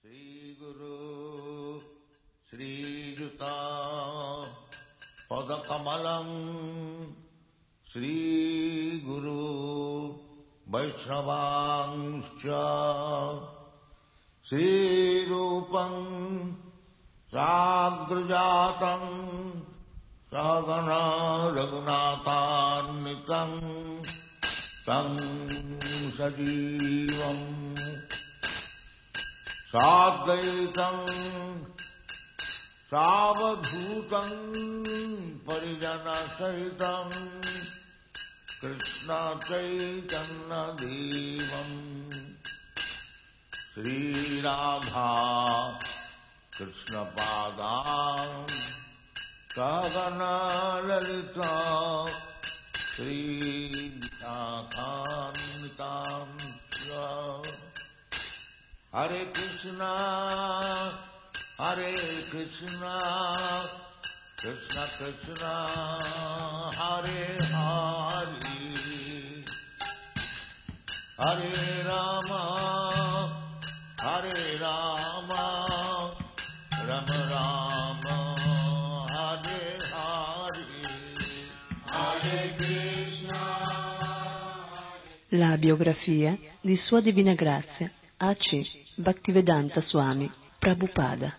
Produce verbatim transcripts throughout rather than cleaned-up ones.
Sri Guru Sri Juta Padakamalam Sri Guru Vaishnavangscha Sri Rupam Sagrajatam Sagana Raghunathannitam Tam Sajivam Sadvaitam Savadhutam Parijana Sahitam Krishna Chaitanya Devam Sri Radha Krishna Padam Sagana Lalita Sri Visakhanitam Hare Krishna, Hare Krishna, Krishna Krishna, Hare Hare, Hare Rama, Hare Rama, Rama Rama, Hare Hare, Hare Krishna. La biografia di Sua Divina Grazia A C Bhaktivedanta Swami Prabhupada.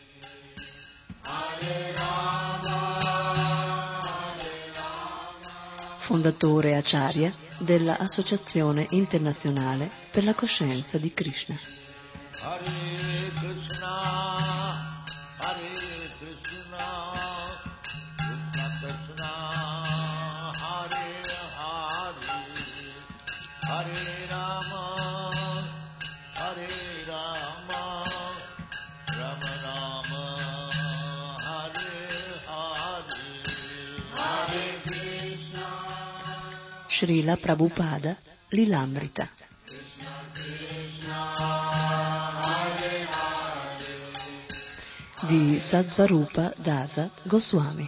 Fondatore Acharya della Associazione Internazionale per la Coscienza di Krishna. Hare Krishna, Hare Krishna, Krishna Krishna, Hare Hare, Hare Rama, Hare Rama, Rama Rama, Hare Hare, Hare Krishna. Srila Prabhupada Lilamrita. Di Satsvarupa Dasa Goswami.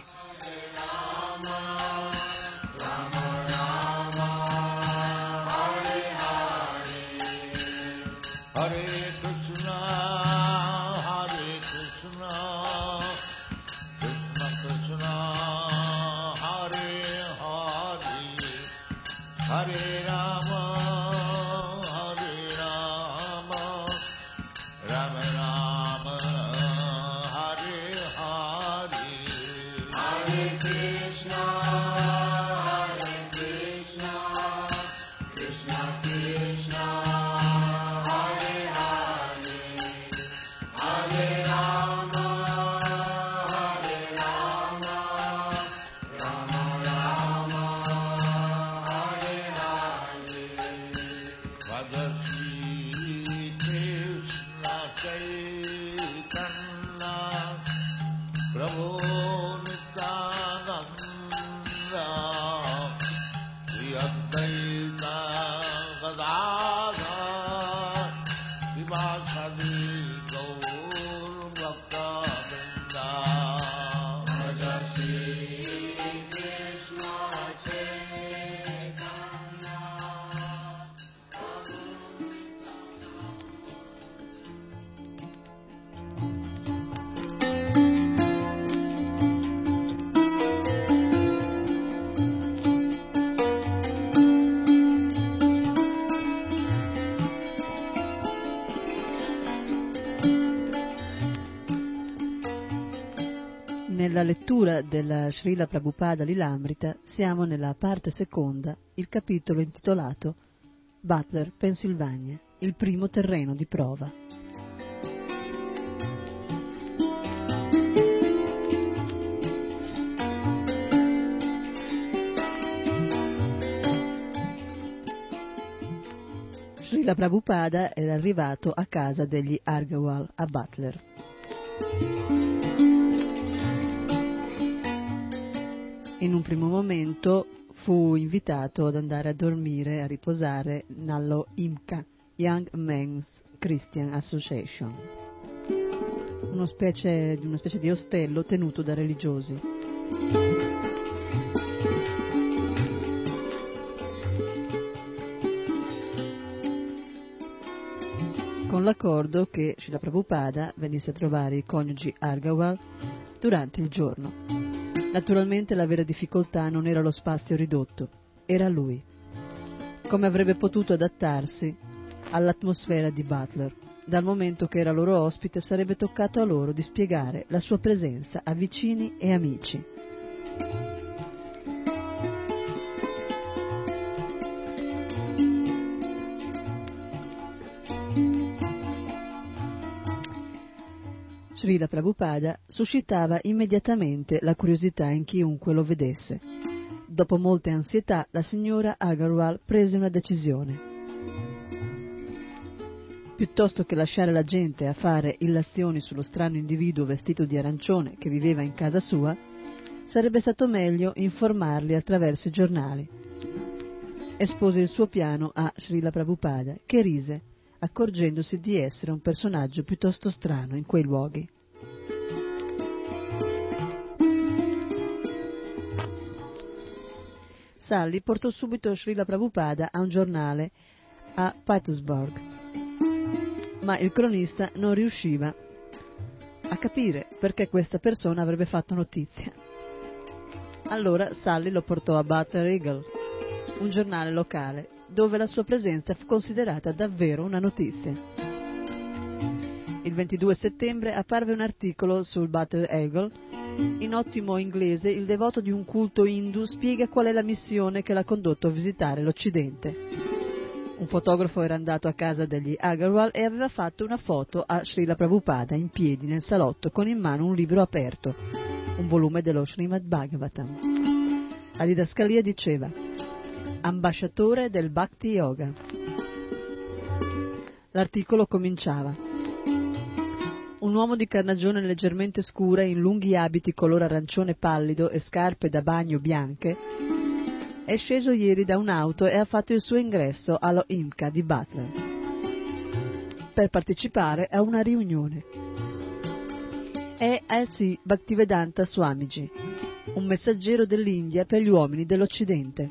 Hare Krishna, Hare Krishna, Krishna Krishna, Hare Hare, Hare Rama, Hare Rama, Rama Rama, Hare Hare, Hare Krishna, Hare Krishna, Krishna Krishna, Hare Hare, Hare Rama, Hare Rama, Rama Rama, Hare Hare. Bhagavad Krishna Chaitanya Prabhu Nityananda Shri Advaita Gadadhar Srivasadi Gaur Bhakta Vrinda. Krishna Chaitanya Nella lettura della Srila Prabhupada Lilamrita siamo nella parte seconda, il capitolo intitolato Butler, Pennsylvania, il primo terreno di prova. Srila Prabhupada era arrivato a casa degli Agarwal a Butler. In un primo momento fu invitato ad andare a dormire, a riposare nallo I M C A, Young Men's Christian Association, una specie, una specie di ostello tenuto da religiosi. con l'accordo che Srila Prabhupada venisse a trovare i coniugi Agarwal durante il giorno. Naturalmente la vera difficoltà non era lo spazio ridotto, era lui. Come avrebbe potuto adattarsi all'atmosfera di Butler? Dal momento che era loro ospite, sarebbe toccato a loro di spiegare la sua presenza a vicini e amici. Srila Prabhupada suscitava immediatamente la curiosità in chiunque lo vedesse. Dopo molte ansietà, la signora Agarwal prese una decisione. Piuttosto che lasciare la gente a fare illazioni sullo strano individuo vestito di arancione che viveva in casa sua, sarebbe stato meglio informarli attraverso i giornali. Espose il suo piano a Srila Prabhupada, che rise, accorgendosi di essere un personaggio piuttosto strano in quei luoghi. Sally portò subito Srila Prabhupada a un giornale a Pittsburgh, ma il cronista non riusciva a capire perché questa persona avrebbe fatto notizia. Allora Sally lo portò a Butler Eagle, un giornale locale, dove la sua presenza fu considerata davvero una notizia. Il ventidue settembre apparve un articolo sul Butler Eagle. In ottimo inglese, il devoto di un culto hindu spiega qual è la missione che l'ha condotto a visitare l'Occidente. Un fotografo era andato a casa degli Agarwal e aveva fatto una foto a Srila Prabhupada in piedi nel salotto con in mano un libro aperto, un volume dello Srimad Bhagavatam. La didascalia diceva: ambasciatore del Bhakti Yoga. L'articolo cominciava: un uomo di carnagione leggermente scura in lunghi abiti color arancione pallido e scarpe da bagno bianche è sceso ieri da un'auto e ha fatto il suo ingresso allo I M C A di Butler per partecipare a una riunione. È A C Bhaktivedanta Swamiji, un messaggero dell'India per gli uomini dell'Occidente.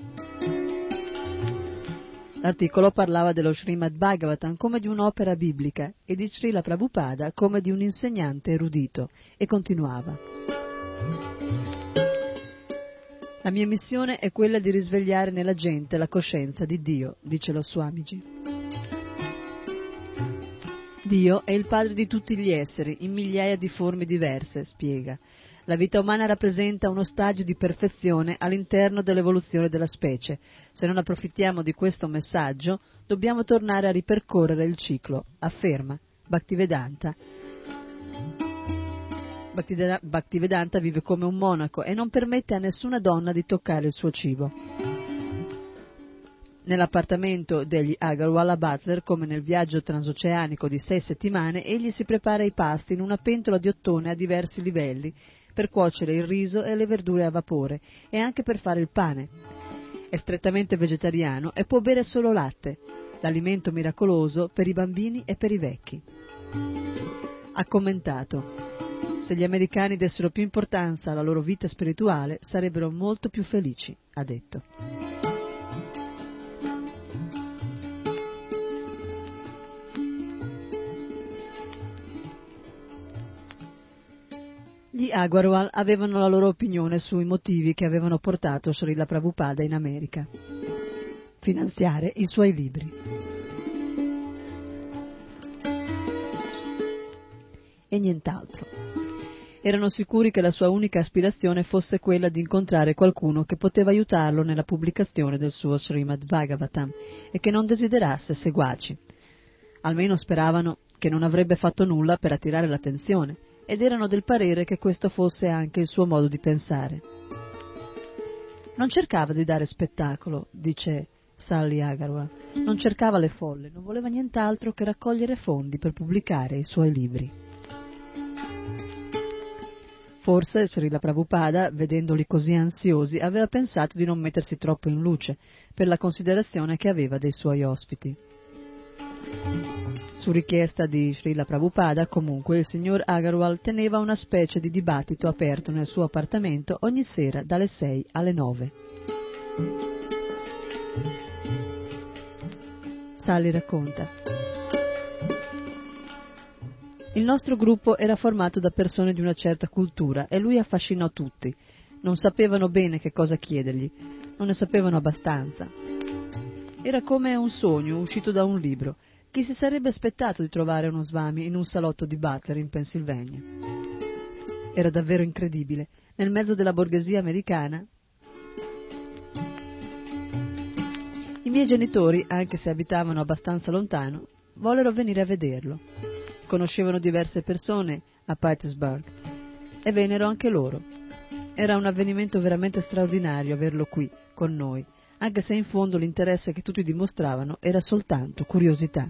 L'articolo parlava dello Srimad Bhagavatam come di un'opera biblica e di Srila Prabhupada come di un insegnante erudito, e continuava: la mia missione è quella di risvegliare nella gente la coscienza di Dio, dice lo Swamiji. Dio è il padre di tutti gli esseri, in migliaia di forme diverse, spiega. La vita umana rappresenta uno stadio di perfezione all'interno dell'evoluzione della specie. Se non approfittiamo di questo messaggio, dobbiamo tornare a ripercorrere il ciclo, afferma Bhaktivedanta. Bhaktivedanta vive come un monaco e non permette a nessuna donna di toccare il suo cibo. Nell'appartamento degli Agarwal a Butler, come nel viaggio transoceanico di sei settimane, egli si prepara i pasti in una pentola di ottone a diversi livelli, per cuocere il riso e le verdure a vapore, e anche per fare il pane. È strettamente vegetariano e può bere solo latte, l'alimento miracoloso per i bambini e per i vecchi. Ha commentato: se gli americani dessero più importanza alla loro vita spirituale, sarebbero molto più felici, ha detto. Gli Agarwal avevano la loro opinione sui motivi che avevano portato Srila Prabhupada in America: finanziare i suoi libri. E nient'altro. Erano sicuri che la sua unica aspirazione fosse quella di incontrare qualcuno che poteva aiutarlo nella pubblicazione del suo Srimad Bhagavatam e che non desiderasse seguaci. Almeno speravano che non avrebbe fatto nulla per attirare l'attenzione, ed erano del parere che questo fosse anche il suo modo di pensare. Non cercava di dare spettacolo, dice Sally Agarwal, non cercava le folle, non voleva nient'altro che raccogliere fondi per pubblicare i suoi libri. Forse Srila Prabhupada, vedendoli così ansiosi, aveva pensato di non mettersi troppo in luce, per la considerazione che aveva dei suoi ospiti. Su richiesta di Srila Prabhupada, comunque, il signor Agarwal teneva una specie di dibattito aperto nel suo appartamento ogni sera dalle sei alle nove. Sally racconta: Il nostro gruppo era formato da persone di una certa cultura e lui affascinò tutti. Non sapevano bene che cosa chiedergli, non ne sapevano abbastanza. Era come un sogno uscito da un libro. Chi si sarebbe aspettato di trovare uno Swami in un salotto di Butler in Pennsylvania? Era davvero incredibile. Nel mezzo della borghesia americana, i miei genitori, anche se abitavano abbastanza lontano, vollero venire a vederlo. Conoscevano diverse persone a Pittsburgh e vennero anche loro. Era un avvenimento veramente straordinario averlo qui con noi, anche se in fondo l'interesse che tutti dimostravano era soltanto curiosità.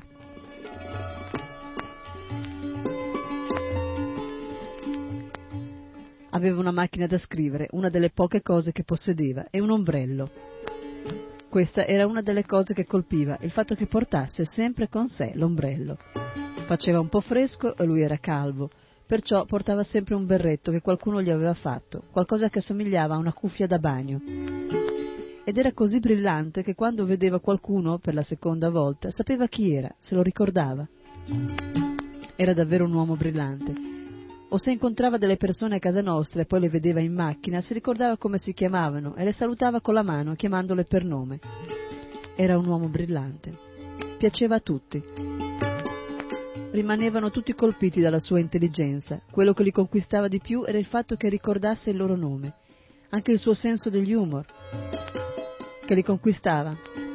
Aveva una macchina da scrivere, una delle poche cose che possedeva, e un ombrello. Questa era una delle cose che colpiva, il fatto che portasse sempre con sé l'ombrello. Faceva un po' fresco e lui era calvo, perciò portava sempre un berretto che qualcuno gli aveva fatto, qualcosa che somigliava a una cuffia da bagno. Ed era così brillante che quando vedeva qualcuno per la seconda volta sapeva chi era, se lo ricordava. Era davvero un uomo brillante. O se incontrava delle persone a casa nostra e poi le vedeva in macchina, si ricordava come si chiamavano e le salutava con la mano chiamandole per nome. Era un uomo brillante. Piaceva a tutti. Rimanevano tutti colpiti dalla sua intelligenza. Quello che li conquistava di più era il fatto che ricordasse il loro nome, anche il suo senso degli humor, che li conquistava.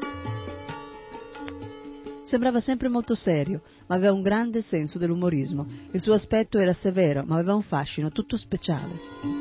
Sembrava sempre molto serio, ma aveva un grande senso dell'umorismo. Il suo aspetto era severo, ma aveva un fascino tutto speciale.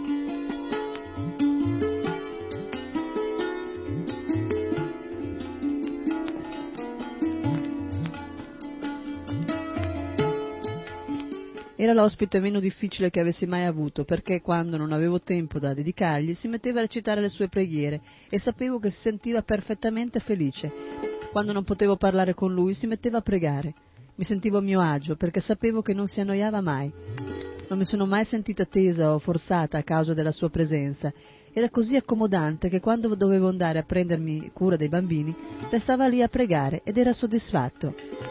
Era l'ospite meno difficile che avessi mai avuto, perché quando non avevo tempo da dedicargli si metteva a recitare le sue preghiere e sapevo che si sentiva perfettamente felice. Quando non potevo parlare con lui si metteva a pregare. Mi sentivo a mio agio perché sapevo che non si annoiava mai. Non mi sono mai sentita tesa o forzata a causa della sua presenza. Era così accomodante che quando dovevo andare a prendermi cura dei bambini restava lì a pregare ed era soddisfatto.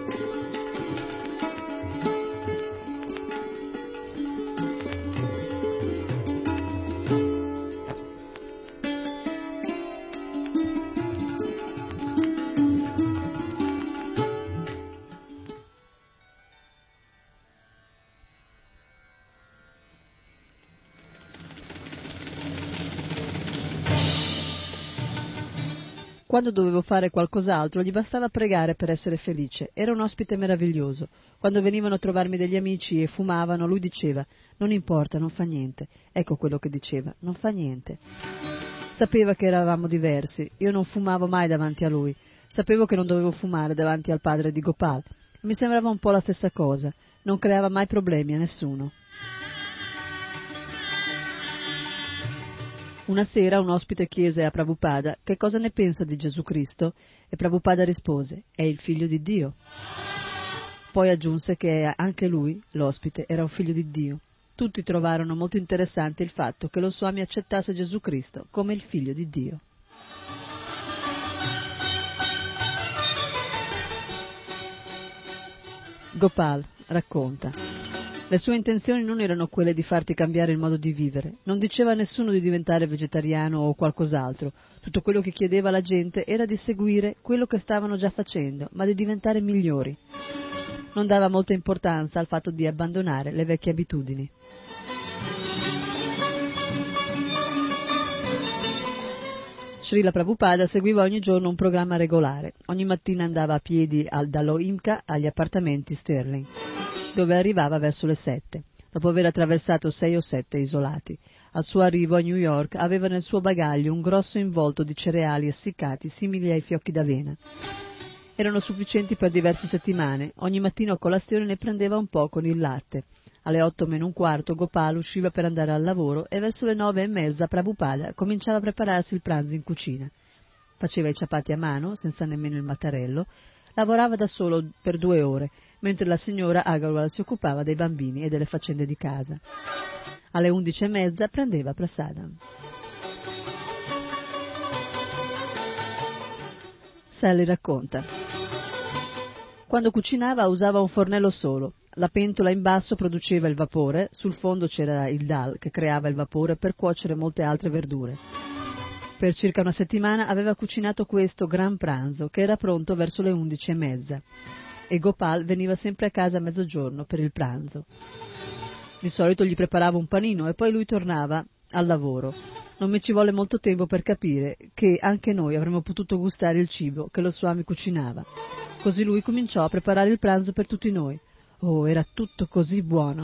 Quando dovevo fare qualcos'altro gli bastava pregare per essere felice. Era un ospite meraviglioso. Quando venivano a trovarmi degli amici e fumavano, lui diceva: non importa, non fa niente. Ecco quello che diceva: non fa niente. Sapeva che eravamo diversi. Io non fumavo mai davanti a lui. Sapevo che non dovevo fumare davanti al padre di Gopal. Mi sembrava un po' la stessa cosa. Non creava mai problemi a nessuno. Una sera un ospite chiese a Prabhupada che cosa ne pensa di Gesù Cristo e Prabhupada rispose: è il figlio di Dio. Poi aggiunse che anche lui, l'ospite, era un figlio di Dio. Tutti trovarono molto interessante il fatto che lo Swami accettasse Gesù Cristo come il figlio di Dio. Gopal racconta: le sue intenzioni non erano quelle di farti cambiare il modo di vivere. Non diceva a nessuno di diventare vegetariano o qualcos'altro. Tutto quello che chiedeva alla gente era di seguire quello che stavano già facendo, ma di diventare migliori. Non dava molta importanza al fatto di abbandonare le vecchie abitudini. Srila Prabhupada seguiva ogni giorno un programma regolare. Ogni mattina andava a piedi al, dallo Imca agli appartamenti Sterling, dove arrivava verso le sette, dopo aver attraversato sei o sette isolati. Al suo arrivo a New York aveva nel suo bagaglio un grosso involto di cereali essiccati simili ai fiocchi d'avena. Erano sufficienti per diverse settimane. Ogni mattino a colazione ne prendeva un po' con il latte. Alle otto meno un quarto Gopal usciva per andare al lavoro e verso le nove e mezza Prabhupada cominciava a prepararsi il pranzo in cucina. Faceva i ciapati a mano, senza nemmeno il mattarello. Lavorava da solo per due ore, mentre la signora Agarwal si occupava dei bambini e delle faccende di casa. Alle undici e mezza prendeva prasadam. Sally racconta: quando cucinava usava un fornello solo. La pentola in basso produceva il vapore, sul fondo c'era il dal che creava il vapore per cuocere molte altre verdure. Per circa una settimana aveva cucinato questo gran pranzo, che era pronto verso le undici e mezza, e Gopal veniva sempre a casa a mezzogiorno per il pranzo. Di solito gli preparava un panino e poi lui tornava al lavoro. Non mi ci volle molto tempo per capire che anche noi avremmo potuto gustare il cibo che lo Swami cucinava. Così lui cominciò a preparare il pranzo per tutti noi. Oh, era tutto così buono!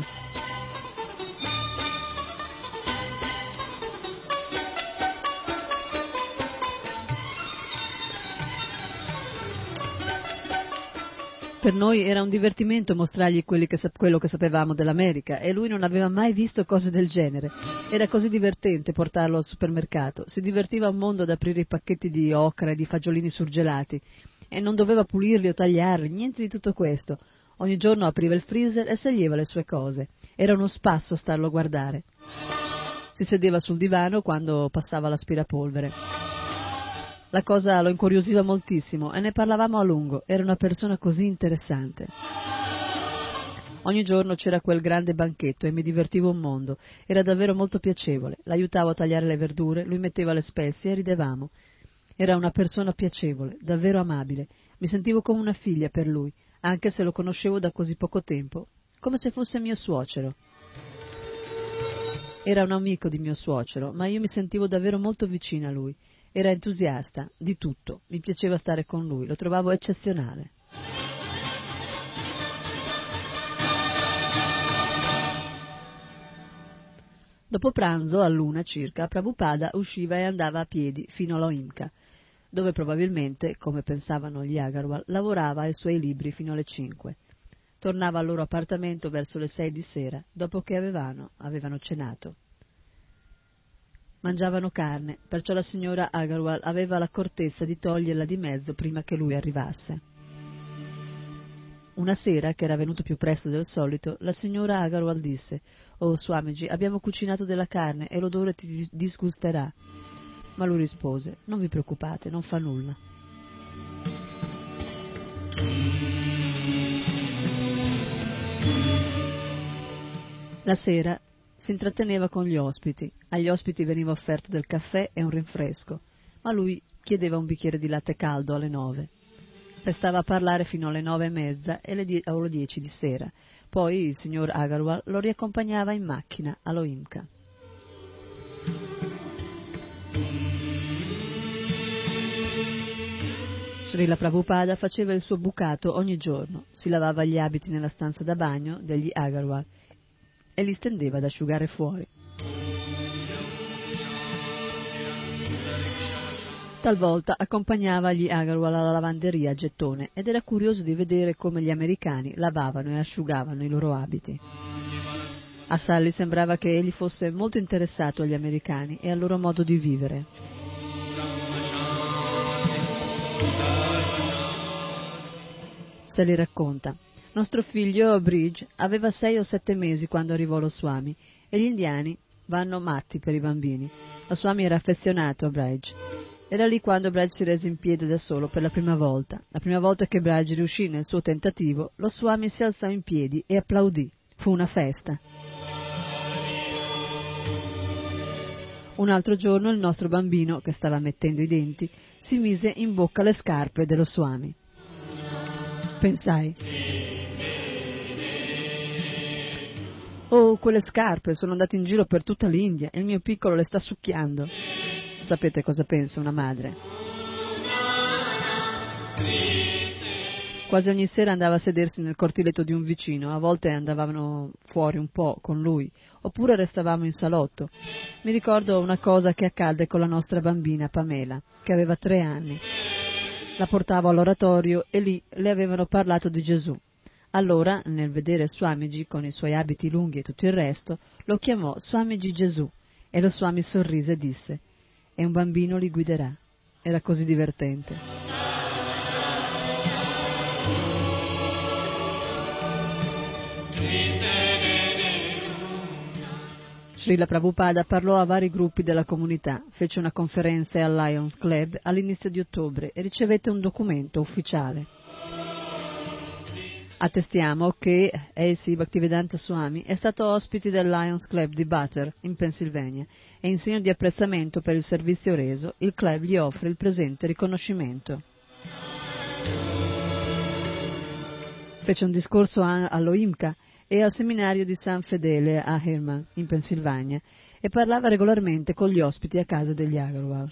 Per noi era un divertimento mostrargli quelli che, quello che sapevamo dell'America, e lui non aveva mai visto cose del genere. Era così divertente portarlo al supermercato, si divertiva un mondo ad aprire i pacchetti di ocra e di fagiolini surgelati, e non doveva pulirli o tagliarli, niente di tutto questo. Ogni giorno apriva il freezer e sceglieva le sue cose. Era uno spasso starlo a guardare. Si sedeva sul divano quando passava l'aspirapolvere. La cosa lo incuriosiva moltissimo e ne parlavamo a lungo. Era una persona così interessante. Ogni giorno c'era quel grande banchetto e mi divertivo un mondo. Era davvero molto piacevole. L'aiutavo a tagliare le verdure, lui metteva le spezie e ridevamo. Era una persona piacevole, davvero amabile. Mi sentivo come una figlia per lui, anche se lo conoscevo da così poco tempo, come se fosse mio suocero. Era un amico di mio suocero, ma io mi sentivo davvero molto vicina a lui. Era entusiasta di tutto, mi piaceva stare con lui, lo trovavo eccezionale. Dopo pranzo, all'una circa, Prabhupada usciva e andava a piedi fino all'Oimca, dove probabilmente, come pensavano gli Agarwal, lavorava ai suoi libri fino alle cinque. Tornava al loro appartamento verso le sei di sera, dopo che avevano, avevano cenato. Mangiavano carne, perciò la signora Agarwal aveva l'accortezza di toglierla di mezzo prima che lui arrivasse. Una sera, che era venuto più presto del solito, la signora Agarwal disse: «Oh, Swamiji, abbiamo cucinato della carne e l'odore ti disgusterà». Ma lui rispose: «Non vi preoccupate, non fa nulla». La sera si intratteneva con gli ospiti. Agli ospiti veniva offerto del caffè e un rinfresco, ma lui chiedeva un bicchiere di latte caldo alle nove. Restava a parlare fino alle nove e mezza e alle, die- alle dieci di sera. Poi il signor Agarwal lo riaccompagnava in macchina all'Oimca. Srila Prabhupada faceva il suo bucato ogni giorno, si lavava gli abiti nella stanza da bagno degli Agarwal e li stendeva ad asciugare fuori. Talvolta accompagnava gli Agarwal alla lavanderia a gettone ed era curioso di vedere come gli americani lavavano e asciugavano i loro abiti. A Sally sembrava che egli fosse molto interessato agli americani e al loro modo di vivere. Sally racconta: nostro figlio Bridge aveva sei o sette mesi quando arrivò lo Swami e gli indiani vanno matti per i bambini. Lo Swami era affezionato a Bridge. Era lì quando Bridge si rese in piedi da solo per la prima volta. La prima volta che Bridge riuscì nel suo tentativo, lo Swami si alzò in piedi e applaudì. Fu una festa. Un altro giorno il nostro bambino, che stava mettendo i denti, si mise in bocca le scarpe dello Swami. Pensai: oh, quelle scarpe sono andate in giro per tutta l'India e il mio piccolo le sta succhiando. Sapete cosa pensa una madre? Quasi ogni sera andava a sedersi nel cortiletto di un vicino, a volte andavano fuori un po' con lui, oppure restavamo in salotto. Mi ricordo una cosa che accadde con la nostra bambina Pamela, che aveva tre anni. La portavo all'oratorio e lì le avevano parlato di Gesù. Allora, nel vedere Swamiji con i suoi abiti lunghi e tutto il resto, lo chiamò Swamiji Gesù e lo Swami sorrise e disse: «E un bambino li guiderà». Era così divertente. Srila Prabhupada parlò a vari gruppi della comunità, fece una conferenza al Lions Club all'inizio di ottobre e ricevette un documento ufficiale. Attestiamo che A C Bhaktivedanta Swami è stato ospite del Lions Club di Butler, in Pennsylvania, e in segno di apprezzamento per il servizio reso, il club gli offre il presente riconoscimento. Fece un discorso allo I M C A e al seminario di San Fedele a Herman, in Pennsylvania, e parlava regolarmente con gli ospiti a casa degli Agarwal.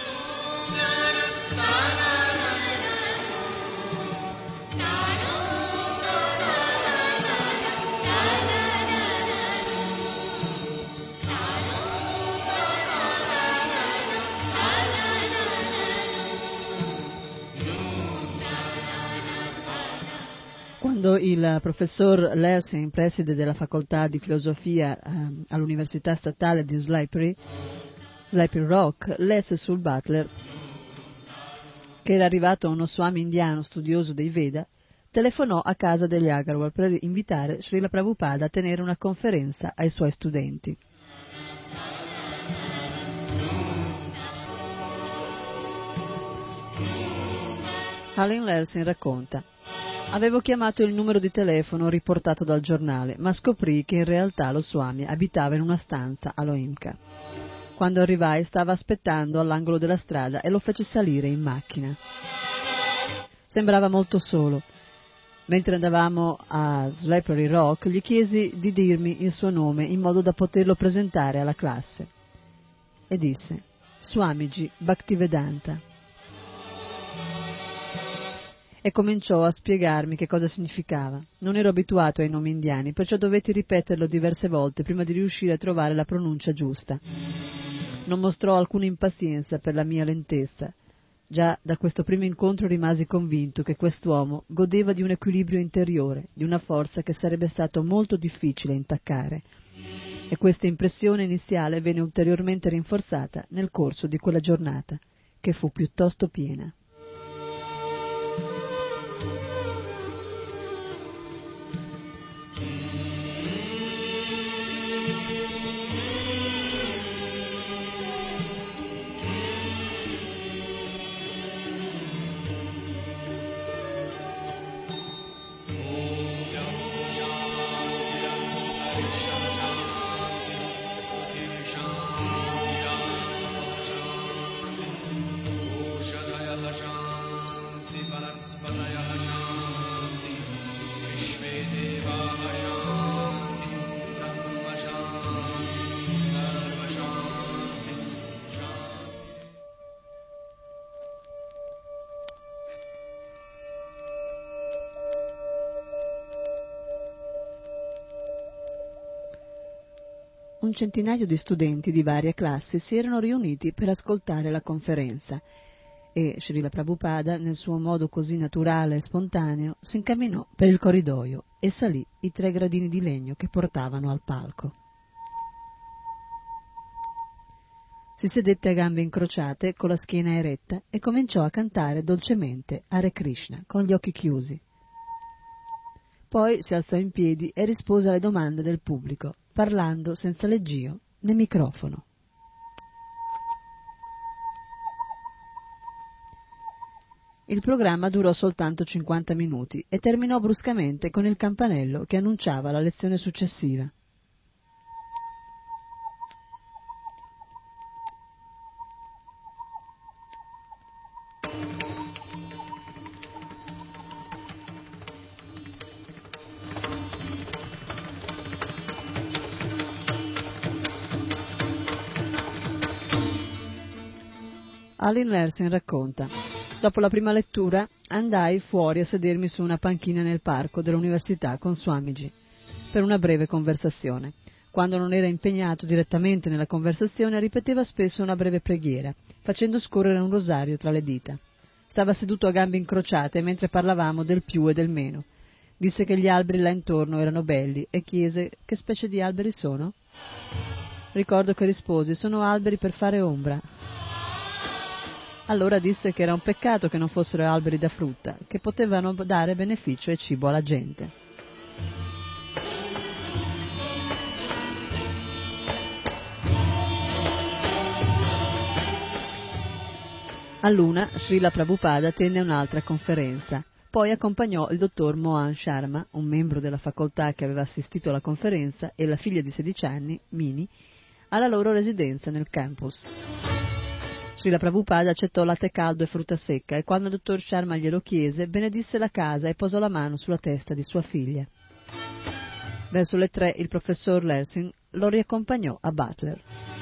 Quando il professor Lersin, preside della facoltà di filosofia eh, all'Università Statale di Slippery, Slippery Rock, lesse sul Butler che era arrivato uno Swami indiano studioso dei Veda, telefonò a casa degli Agarwal per invitare Srila Prabhupada a tenere una conferenza ai suoi studenti. Alan Lersin racconta: avevo chiamato il numero di telefono riportato dal giornale, ma scoprì che in realtà lo Swami abitava in una stanza allo I M C A. Quando arrivai stava aspettando all'angolo della strada e lo fece salire in macchina. Sembrava molto solo. Mentre andavamo a Slippery Rock gli chiesi di dirmi il suo nome in modo da poterlo presentare alla classe. E disse: Swamiji Bhaktivedanta. E cominciò a spiegarmi che cosa significava. Non ero abituato ai nomi indiani, perciò dovetti ripeterlo diverse volte prima di riuscire a trovare la pronuncia giusta. Non mostrò alcuna impazienza per la mia lentezza. Già da questo primo incontro rimasi convinto che quest'uomo godeva di un equilibrio interiore, di una forza che sarebbe stato molto difficile intaccare. E questa impressione iniziale venne ulteriormente rinforzata nel corso di quella giornata, che fu piuttosto piena. Un centinaio di studenti di varie classi si erano riuniti per ascoltare la conferenza e Srila Prabhupada, nel suo modo così naturale e spontaneo, si incamminò per il corridoio e salì i tre gradini di legno che portavano al palco. Si sedette a gambe incrociate, con la schiena eretta, e cominciò a cantare dolcemente Hare Krishna, con gli occhi chiusi. Poi si alzò in piedi e rispose alle domande del pubblico, parlando senza leggio né microfono. Il programma durò soltanto cinquanta minuti e terminò bruscamente con il campanello che annunciava la lezione successiva. Alan Lersin racconta: dopo la prima lettura andai fuori a sedermi su una panchina nel parco dell'università con Swamiji per una breve conversazione. Quando non era impegnato direttamente nella conversazione ripeteva spesso una breve preghiera, facendo scorrere un rosario tra le dita. Stava seduto a gambe incrociate mentre parlavamo del più e del meno. Disse che gli alberi là intorno erano belli e chiese: che specie di alberi sono? Ricordo che risposi: sono alberi per fare ombra. Allora disse che era un peccato che non fossero alberi da frutta, che potevano dare beneficio e cibo alla gente. A Luna, Srila Prabhupada tenne un'altra conferenza. poi accompagnò il dottor Mohan Sharma, un membro della facoltà che aveva assistito alla conferenza, e la figlia di sedici anni, Mini, alla loro residenza nel campus. Srila Prabhupada accettò latte caldo e frutta secca e quando il dottor Sharma glielo chiese, benedisse la casa e posò la mano sulla testa di sua figlia. Verso le tre il professor Lersing lo riaccompagnò a Butler.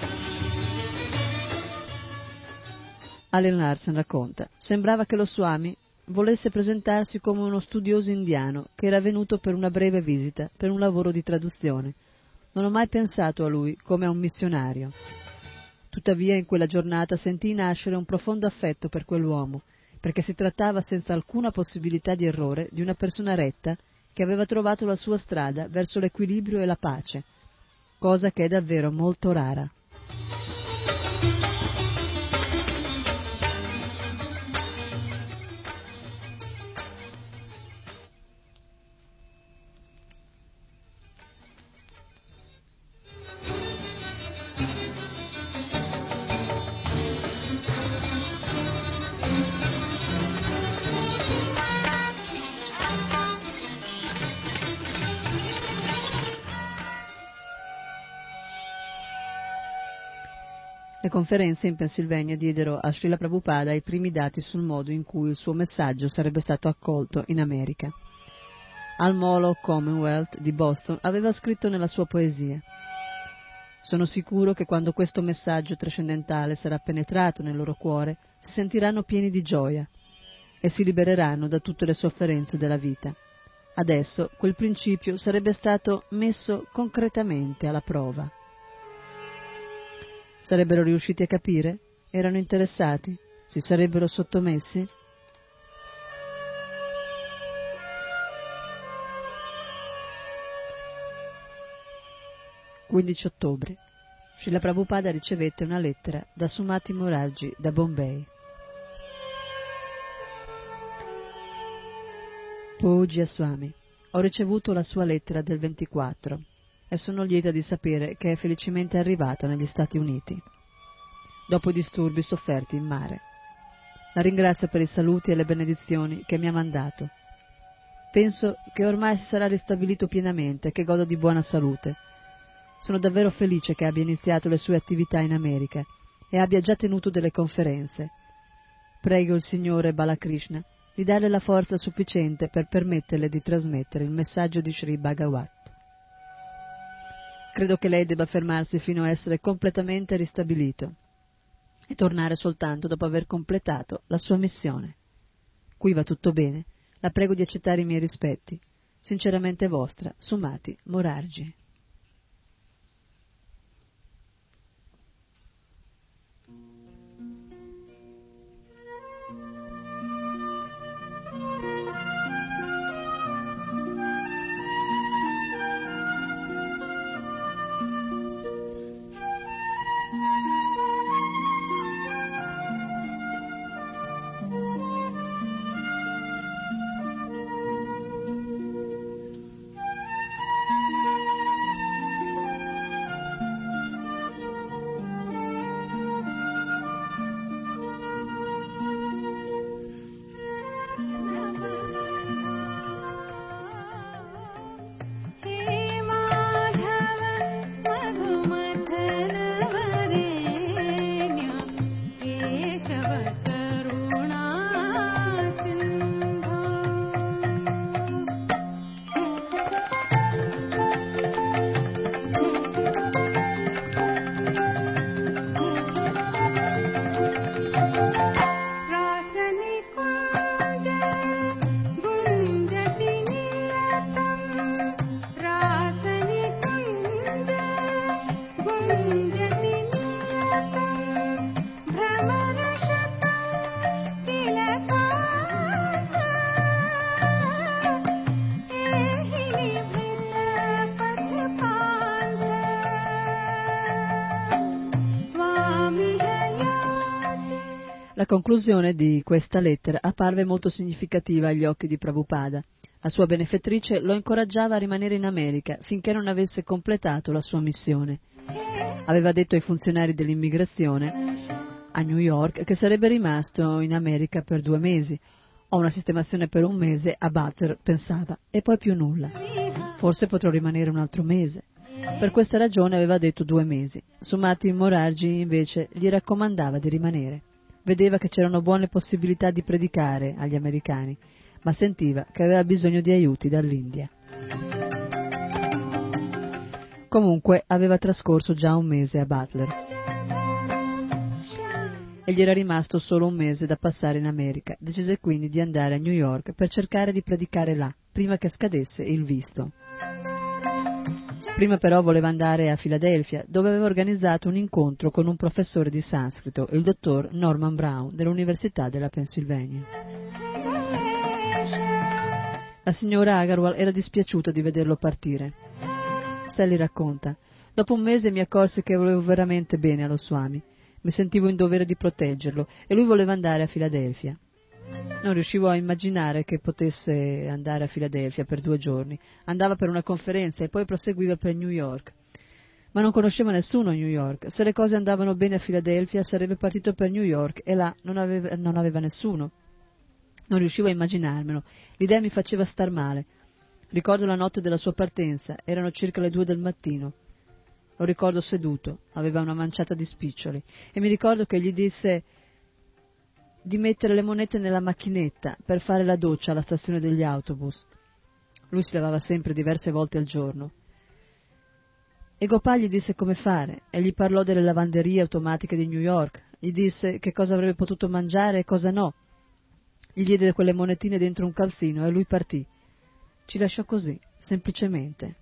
Allen Larsen racconta: sembrava che lo Swami volesse presentarsi come uno studioso indiano che era venuto per una breve visita, per un lavoro di traduzione. Non ho mai pensato a lui come a un missionario. Tuttavia in quella giornata sentii nascere un profondo affetto per quell'uomo, perché si trattava senza alcuna possibilità di errore di una persona retta che aveva trovato la sua strada verso l'equilibrio e la pace, cosa che è davvero molto rara. Le conferenze in Pennsylvania diedero a Srila Prabhupada i primi dati sul modo in cui il suo messaggio sarebbe stato accolto in America. Al Molo Commonwealth di Boston aveva scritto nella sua poesia: sono sicuro che quando questo messaggio trascendentale sarà penetrato nel loro cuore, si sentiranno pieni di gioia e si libereranno da tutte le sofferenze della vita. Adesso quel principio sarebbe stato messo concretamente alla prova. Sarebbero riusciti a capire? Erano interessati? Si sarebbero sottomessi? quindici ottobre. Srila Prabhupada ricevette una lettera da Sumati Morarji da Bombay. Pujya Swami, ho ricevuto la sua lettera del ventiquattro e sono lieta di sapere che è felicemente arrivata negli Stati Uniti, dopo i disturbi sofferti in mare. La ringrazio per i saluti e le benedizioni che mi ha mandato. Penso che ormai si sarà ristabilito pienamente e che goda di buona salute. Sono davvero felice che abbia iniziato le sue attività in America e abbia già tenuto delle conferenze. Prego il Signore Balakrishna di darle la forza sufficiente per permetterle di trasmettere il messaggio di Sri Bhagavat. Credo che lei debba fermarsi fino a essere completamente ristabilito e tornare soltanto dopo aver completato la sua missione. Qui va tutto bene. La prego di accettare i miei rispetti. Sinceramente vostra, Sumati Morarji. La conclusione di questa lettera apparve molto significativa agli occhi di Prabhupada. La sua benefettrice lo incoraggiava a rimanere in America finché non avesse completato la sua missione. Aveva detto ai funzionari dell'immigrazione a New York che sarebbe rimasto in America per due mesi. Ho una sistemazione per un mese a Butler, pensava, e poi più nulla. Forse potrò rimanere un altro mese. Per questa ragione aveva detto due mesi. Su Martin Morargi, invece, gli raccomandava di rimanere. Vedeva che c'erano buone possibilità di predicare agli americani, ma sentiva che aveva bisogno di aiuti dall'India. Comunque aveva trascorso già un mese a Butler e gli era rimasto solo un mese da passare in America. Decise quindi di andare a New York per cercare di predicare là, prima che scadesse il visto. Prima però voleva andare a Filadelfia, dove aveva organizzato un incontro con un professore di sanscrito, il dottor Norman Brown, dell'Università della Pennsylvania. La signora Agarwal era dispiaciuta di vederlo partire. Sally racconta: dopo un mese mi accorsi che volevo veramente bene allo Swami. Mi sentivo in dovere di proteggerlo e lui voleva andare a Filadelfia. Non riuscivo a immaginare che potesse andare a Filadelfia per due giorni. Andava per una conferenza e poi proseguiva per New York. Ma non conosceva nessuno a New York. Se le cose andavano bene a Filadelfia sarebbe partito per New York e là non aveva, non aveva nessuno. Non riuscivo a immaginarmelo. L'idea mi faceva star male. Ricordo la notte della sua partenza. Erano circa le due del mattino. Lo ricordo seduto, aveva una manciata di spiccioli, e mi ricordo che gli disse di mettere le monete nella macchinetta per fare la doccia alla stazione degli autobus. Lui si lavava sempre diverse volte al giorno. E Gopal gli disse come fare, e gli parlò delle lavanderie automatiche di New York, gli disse che cosa avrebbe potuto mangiare e cosa no. Gli diede quelle monetine dentro un calzino e lui partì. Ci lasciò così, semplicemente.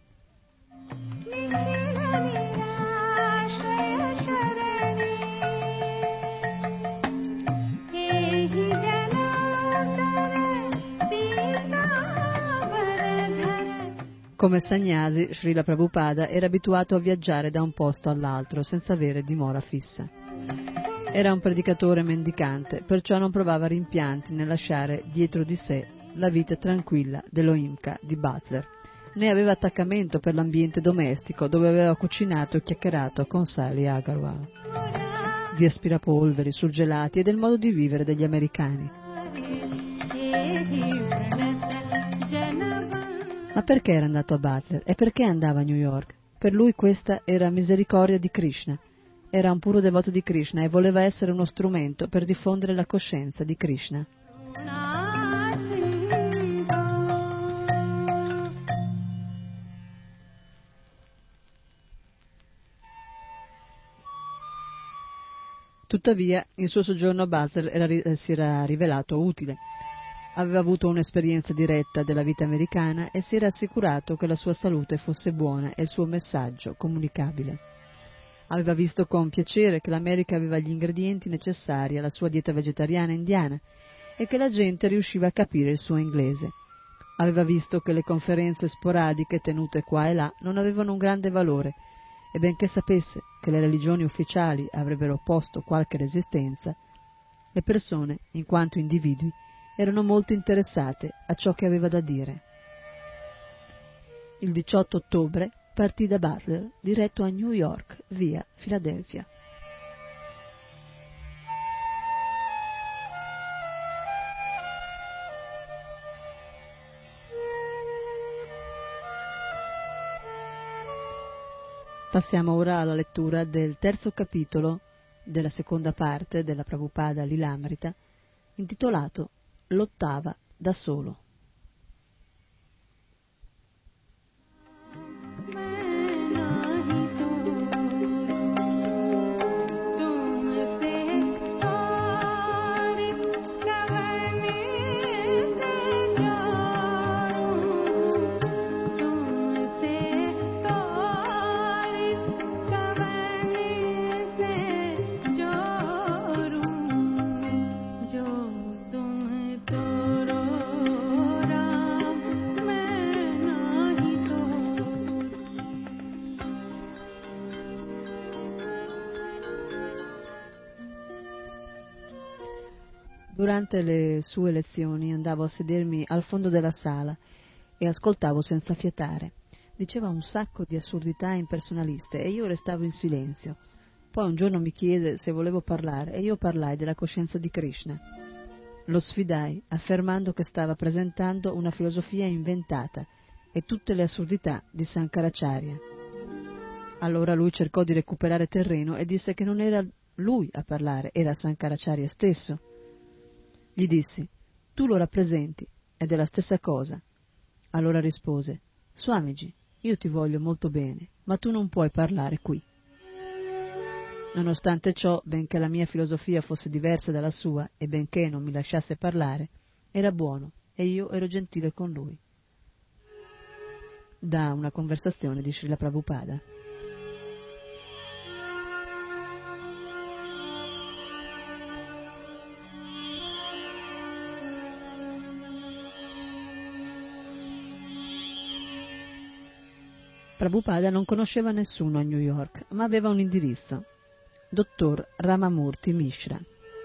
Come Sannyasi, Srila Prabhupada era abituato a viaggiare da un posto all'altro senza avere dimora fissa. Era un predicatore mendicante, perciò non provava rimpianti nel lasciare dietro di sé la vita tranquilla dello Imka di Butler, né aveva attaccamento per l'ambiente domestico dove aveva cucinato e chiacchierato con Sally Agarwal, di aspirapolveri, surgelati e del modo di vivere degli americani. Ma perché era andato a Butler e perché andava a New York? Per lui questa era misericordia di Krishna. Era un puro devoto di Krishna e voleva essere uno strumento per diffondere la coscienza di Krishna. Tuttavia, il suo soggiorno a Butler era, si era rivelato utile. Aveva avuto un'esperienza diretta della vita americana e si era assicurato che la sua salute fosse buona e il suo messaggio comunicabile. Aveva visto con piacere che l'America aveva gli ingredienti necessari alla sua dieta vegetariana indiana e che la gente riusciva a capire il suo inglese. Aveva visto che le conferenze sporadiche tenute qua e là non avevano un grande valore e benché sapesse che le religioni ufficiali avrebbero opposto qualche resistenza, le persone, in quanto individui, erano molto interessate a ciò che aveva da dire. Il diciotto ottobre partì da Butler diretto a New York via Filadelfia. Passiamo ora alla lettura del terzo capitolo della seconda parte della Prabhupada Lilamrita, intitolato L'ottava da solo. Durante le sue lezioni andavo a sedermi al fondo della sala e ascoltavo senza fiatare. Diceva un sacco di assurdità impersonaliste e io restavo in silenzio. Poi un giorno mi chiese se volevo parlare e io parlai della coscienza di Krishna. Lo sfidai, affermando che stava presentando una filosofia inventata e tutte le assurdità di Sankaracharya. Allora lui cercò di recuperare terreno e disse che non era lui a parlare, era Sankaracharya stesso. Gli dissi: tu lo rappresenti, ed è la stessa cosa. Allora rispose: Swamiji, io ti voglio molto bene, ma tu non puoi parlare qui. Nonostante ciò, benché la mia filosofia fosse diversa dalla sua e benché non mi lasciasse parlare, era buono e io ero gentile con lui. Da una conversazione di Srila Prabhupada. Prabhupada non conosceva nessuno a New York, ma aveva un indirizzo: dottor Ramamurti Mishra.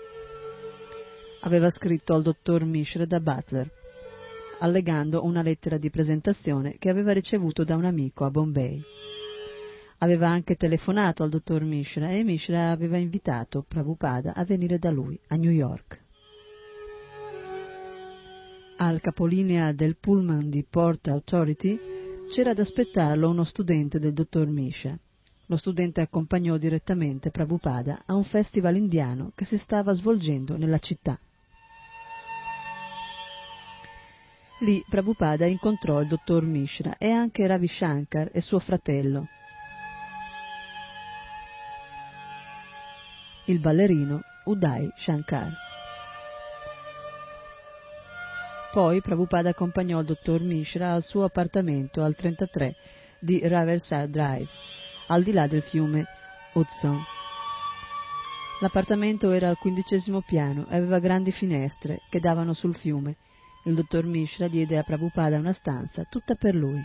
Aveva scritto al dottor Mishra da Butler, allegando una lettera di presentazione che aveva ricevuto da un amico a Bombay. Aveva anche telefonato al dottor Mishra e Mishra aveva invitato Prabhupada a venire da lui a New York. Al capolinea del pullman di Port Authority c'era ad aspettarlo uno studente del dottor Mishra. Lo studente accompagnò direttamente Prabhupada a un festival indiano che si stava svolgendo nella città. Lì Prabhupada incontrò il dottor Mishra e anche Ravi Shankar e suo fratello, il ballerino Uday Shankar. Poi Prabhupada accompagnò il dottor Mishra al suo appartamento al trentatré di Riverside Drive, al di là del fiume Hudson. L'appartamento era al quindicesimo piano e aveva grandi finestre che davano sul fiume. Il dottor Mishra diede a Prabhupada una stanza tutta per lui.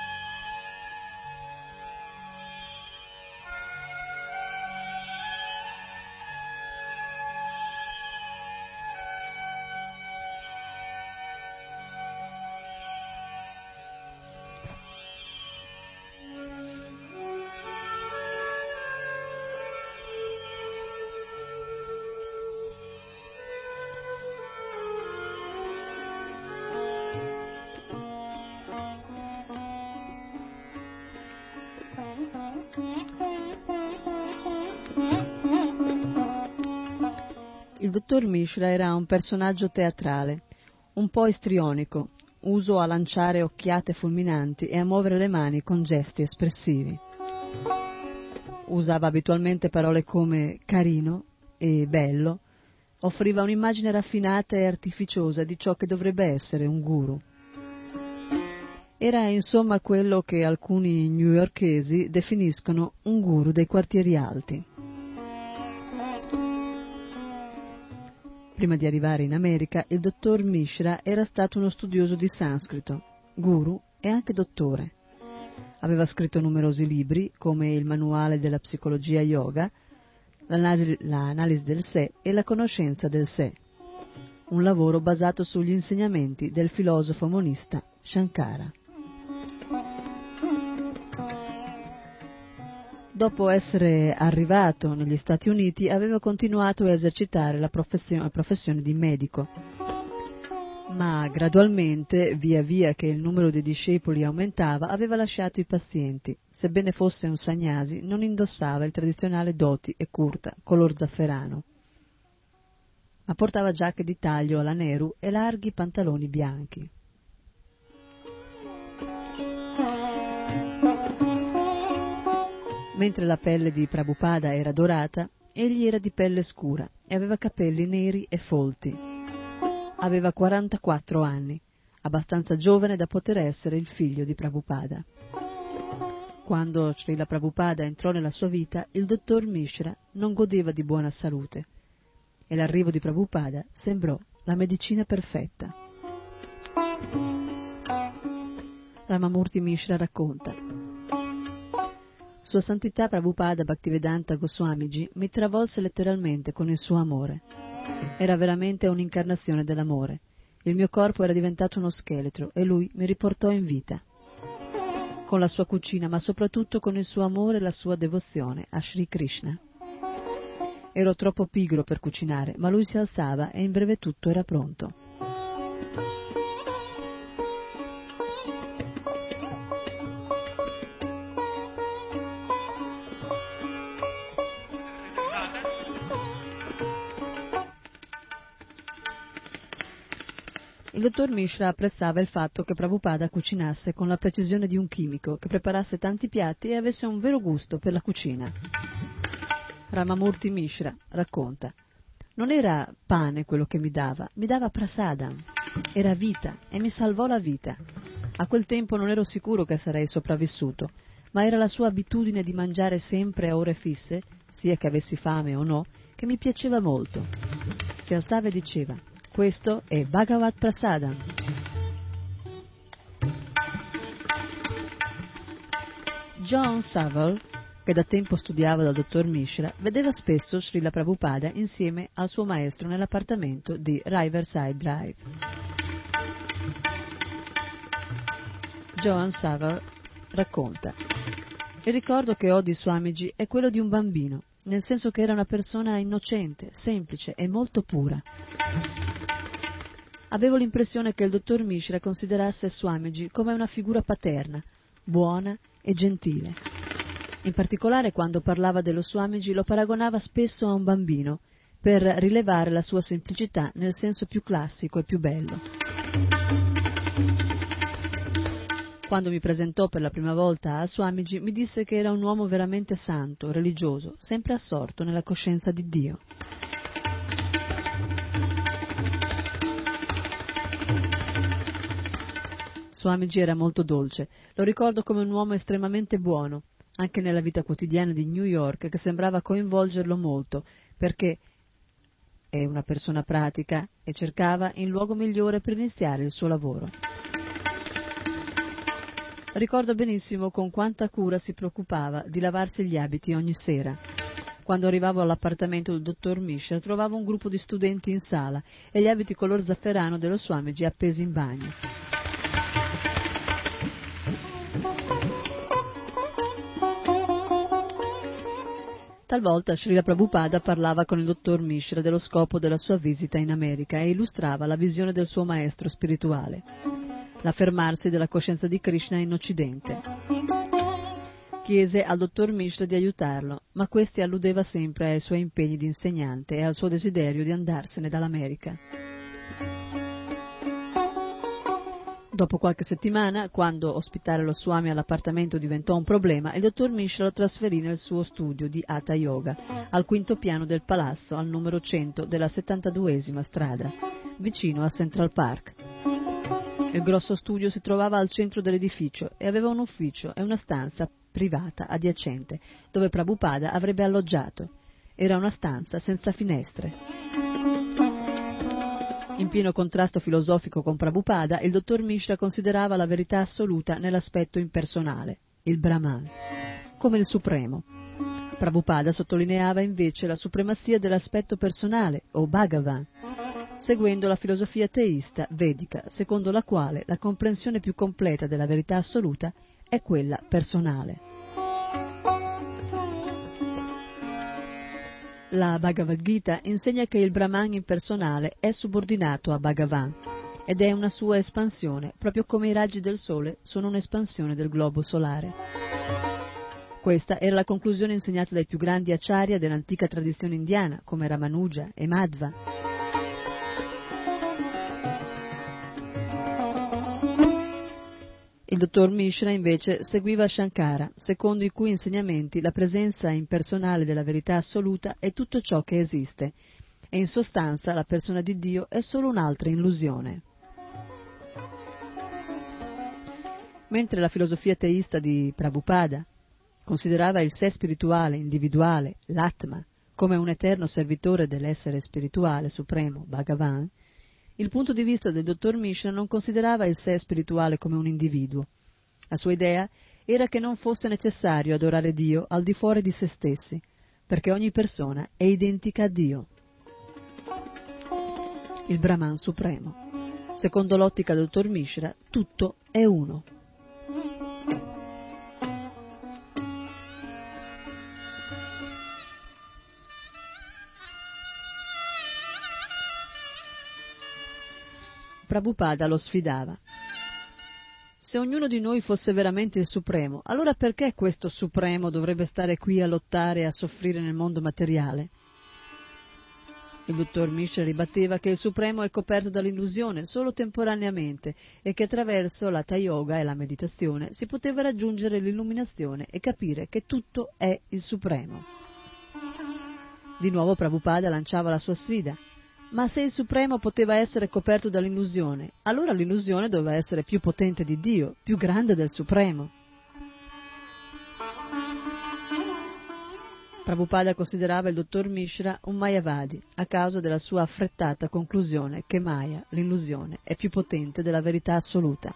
Il dottor Mishra era un personaggio teatrale, un po' istrionico, uso a lanciare occhiate fulminanti e a muovere le mani con gesti espressivi. Usava abitualmente parole come carino e bello, offriva un'immagine raffinata e artificiosa di ciò che dovrebbe essere un guru. Era insomma quello che alcuni newyorkesi definiscono un guru dei quartieri alti. Prima di arrivare in America, il dottor Mishra era stato uno studioso di sanscrito, guru e anche dottore. Aveva scritto numerosi libri, come il Manuale della psicologia yoga, l'analisi, l'analisi del sé e la conoscenza del sé, un lavoro basato sugli insegnamenti del filosofo monista Shankara. Dopo essere arrivato negli Stati Uniti, aveva continuato a esercitare la professione, la professione di medico, ma gradualmente, via via che il numero di discepoli aumentava, aveva lasciato i pazienti. Sebbene fosse un sannyasi, non indossava il tradizionale dhoti e kurta color zafferano, ma portava giacche di taglio alla Nehru e larghi pantaloni bianchi. Mentre la pelle di Prabhupada era dorata, egli era di pelle scura e aveva capelli neri e folti. Aveva quarantaquattro anni, abbastanza giovane da poter essere il figlio di Prabhupada. Quando Srila Prabhupada entrò nella sua vita, il dottor Mishra non godeva di buona salute e l'arrivo di Prabhupada sembrò la medicina perfetta. Ramamurti Mishra racconta: Sua Santità Prabhupada Bhaktivedanta Goswamiji mi travolse letteralmente con il suo amore. Era veramente un'incarnazione dell'amore. Il mio corpo era diventato uno scheletro e lui mi riportò in vita. Con la sua cucina, ma soprattutto con il suo amore e la sua devozione a Sri Krishna. Ero troppo pigro per cucinare, ma lui si alzava e in breve tutto era pronto. Il dottor Mishra apprezzava il fatto che Prabhupada cucinasse con la precisione di un chimico, che preparasse tanti piatti e avesse un vero gusto per la cucina. Ramamurti Mishra racconta: non era pane quello che mi dava, mi dava prasadam, era vita e mi salvò la vita. A quel tempo non ero sicuro che sarei sopravvissuto, ma era la sua abitudine di mangiare sempre a ore fisse, sia che avessi fame o no, che mi piaceva molto. Si alzava e diceva: questo è Bhagavad Prasadam. John Saville, che da tempo studiava dal dottor Mishra, vedeva spesso Srila Prabhupada insieme al suo maestro nell'appartamento di Riverside Drive. John Saville racconta: il ricordo che ho di Swamiji è quello di un bambino, nel senso che era una persona innocente, semplice e molto pura. Avevo l'impressione che il dottor Mishra considerasse Swamiji come una figura paterna, buona e gentile. In particolare, quando parlava dello Swamiji, lo paragonava spesso a un bambino, per rilevare la sua semplicità nel senso più classico e più bello. Quando mi presentò per la prima volta a Swamiji, mi disse che era un uomo veramente santo, religioso, sempre assorto nella coscienza di Dio. Swamiji era molto dolce, lo ricordo come un uomo estremamente buono, anche nella vita quotidiana di New York, che sembrava coinvolgerlo molto, perché è una persona pratica e cercava il luogo migliore per iniziare il suo lavoro. Ricordo benissimo con quanta cura si preoccupava di lavarsi gli abiti ogni sera. Quando arrivavo all'appartamento del dottor Mishra trovavo un gruppo di studenti in sala e gli abiti color zafferano dello Swamiji appesi in bagno. Talvolta Srila Prabhupada parlava con il dottor Mishra dello scopo della sua visita in America e illustrava la visione del suo maestro spirituale, l'affermarsi della coscienza di Krishna in Occidente. Chiese al dottor Mishra di aiutarlo, ma questi alludeva sempre ai suoi impegni di insegnante e al suo desiderio di andarsene dall'America. Dopo qualche settimana, quando ospitare lo Swami all'appartamento diventò un problema, il dottor Mishra lo trasferì nel suo studio di Hatha Yoga, al quinto piano del palazzo, al numero cento della settantaduesima strada, vicino a Central Park. Il grosso studio si trovava al centro dell'edificio e aveva un ufficio e una stanza privata adiacente, dove Prabhupada avrebbe alloggiato. Era una stanza senza finestre. In pieno contrasto filosofico con Prabhupada, il dottor Mishra considerava la verità assoluta nell'aspetto impersonale, il Brahman, come il supremo. Prabhupada sottolineava invece la supremazia dell'aspetto personale, o Bhagavan, seguendo la filosofia teista vedica, secondo la quale la comprensione più completa della verità assoluta è quella personale. La Bhagavad Gita insegna che il Brahman impersonale è subordinato a Bhagavan ed è una sua espansione, proprio come i raggi del sole sono un'espansione del globo solare. Questa era la conclusione insegnata dai più grandi acharya dell'antica tradizione indiana, come Ramanuja e Madhva. Il dottor Mishra invece seguiva Shankara, secondo i cui insegnamenti la presenza impersonale della verità assoluta è tutto ciò che esiste, e in sostanza la persona di Dio è solo un'altra illusione. Mentre la filosofia teista di Prabhupada considerava il sé spirituale individuale, l'Atma, come un eterno servitore dell'essere spirituale supremo, Bhagavan, il punto di vista del dottor Mishra non considerava il sé spirituale come un individuo. La sua idea era che non fosse necessario adorare Dio al di fuori di se stessi, perché ogni persona è identica a Dio, il Brahman supremo. Secondo l'ottica del dottor Mishra, tutto è uno. Prabhupada lo sfidava. Se ognuno di noi fosse veramente il Supremo, allora perché questo Supremo dovrebbe stare qui a lottare e a soffrire nel mondo materiale? Il dottor Mishra ribatteva che il Supremo è coperto dall'illusione solo temporaneamente e che attraverso l'Hatha Yoga e la meditazione si poteva raggiungere l'illuminazione e capire che tutto è il Supremo. Di nuovo Prabhupada lanciava la sua sfida. Ma se il Supremo poteva essere coperto dall'illusione, allora l'illusione doveva essere più potente di Dio, più grande del Supremo. Prabhupada considerava il dottor Mishra un Mayavadi a causa della sua affrettata conclusione che Maya, l'illusione, è più potente della verità assoluta.